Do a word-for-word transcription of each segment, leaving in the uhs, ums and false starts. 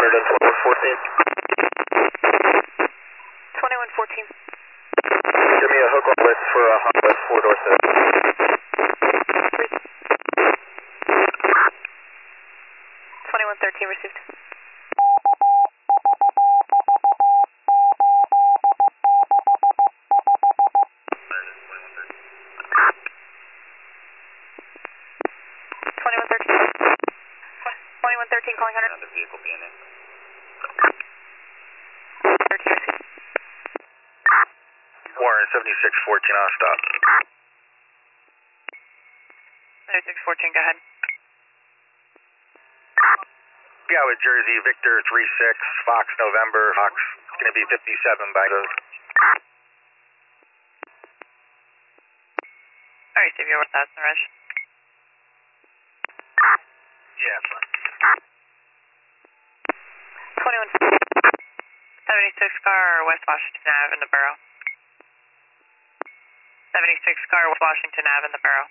twenty-one fourteen. twenty-one fourteen. Give me a hook on list for a hot west four door set. twenty-one thirteen received. twenty-one thirteen. twenty-one thirteen calling one hundred. Another vehicle being in. thirteen received. Warren seventy-six fourteen on stop. seventy-six fourteen, go ahead. Yeah, with Jersey, Victor three six, Fox November, Fox going to be fifty-seven by those. All right, Steve, you're with us, Raj. Yeah, that's fine. twenty-one seventy-six car West Washington Ave in the borough. seventy-six car West Washington Ave in the borough.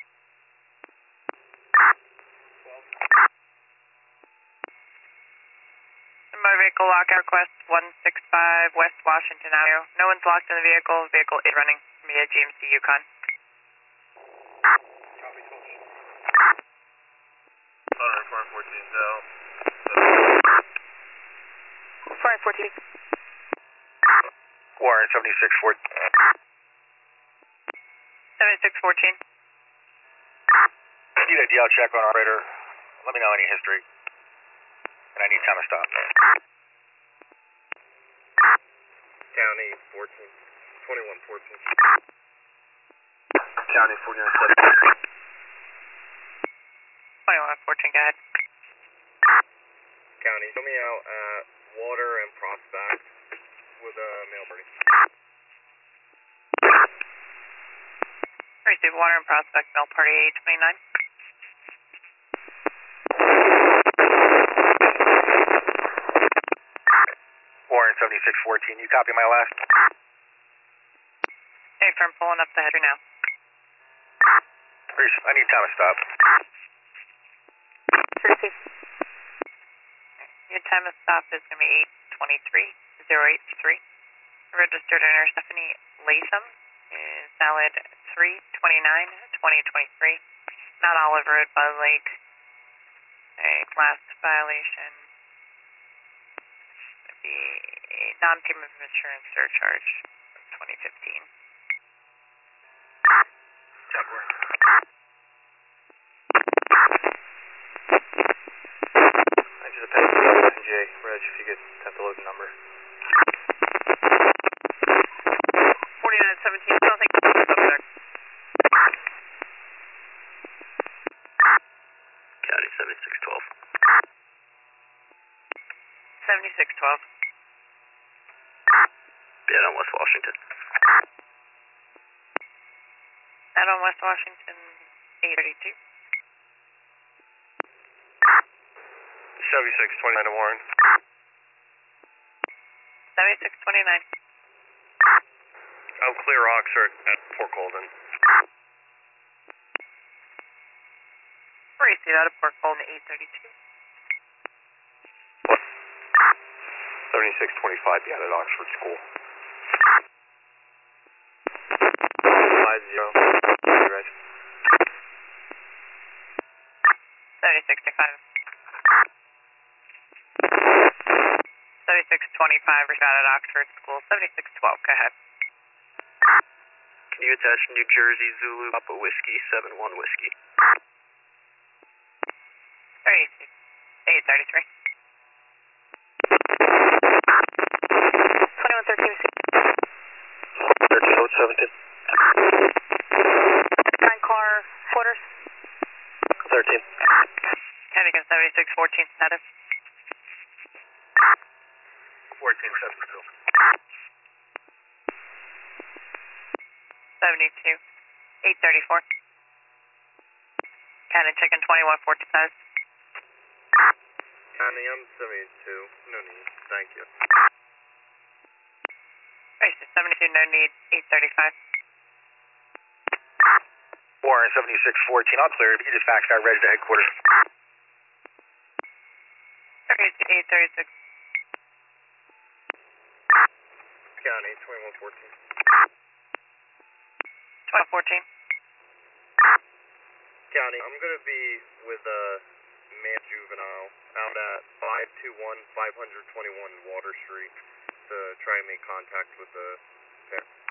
Motor vehicle lockout request one six five West Washington Avenue. No one's locked in the vehicle. The vehicle is running via G M C Yukon. four fourteen, so. four fourteen. Warren seventy-six fourteen. seventy-six fourteen. Need a D L check on operator. Let me know any history. And I need time to stop. County fourteen. twenty-one fourteen. County forty-nine seventeen. twenty-one fourteen, go ahead. County, show me out at Water and Prospect with a mail party. Receive Water and Prospect Mail Party eight twenty-nine. Warren seventy-six fourteen, you copy my last? Hey, firm, pulling up the header now. Reese, I need time to stop. Receive. Your time of stop is going to be eight twenty-three oh eight three. Registered owner Stephanie Latham is valid three twenty-nine twenty twenty-three. Not Olive Road, Buzz Lake. A class violation. The non-payment of insurance surcharge twenty fifteen. Check work. I just appended the L S J, Reg, if you could have to load the number. forty-nine seventeen, still think subject. County seventy-six twelve. seventy-six twelve. Yeah, on West Washington. Out on West Washington, eight thirty-two. seventy-six twenty-nine to Warren. seventy-six twenty-nine. Oh, clear Oxford at Port Colden. Receive out of Port Colden, eight thirty-two. seventy-six twenty-five, be out at Oxford School. five zero. Reg. seventy-six twenty-five. seventy-six twenty-five, receive out at Oxford School, seventy-six twelve, go ahead. Can you attach New Jersey Zulu Papa Whiskey seven one Whiskey? eight thirty-three. twenty-one thirteen. thirteen seventeen. Nine car quarters. thirteen. Heading seventy-six fourteen status. fourteen seventy-two. seventy-two. eight thirty-four. Cannon chicken twenty-one fourteen status. County, I'm seventy-two. No need. Thank you. Racing seventy-two, no need. eight thirty-five. Warren seventy-six fourteen, I'll clear. If you could just fax that reg to headquarters. thirty-eight thirty-six. County, twenty-one fourteen. twenty fourteen. County, I'm going to be with a man juvenile out at five two one, five twenty-one Water Street to try and make contact with the parent.